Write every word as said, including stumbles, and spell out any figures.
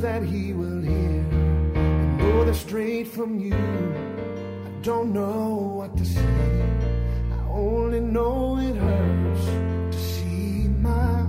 that he will hear. I know they're straight from you. I don't know what to say. I only know it hurts to see my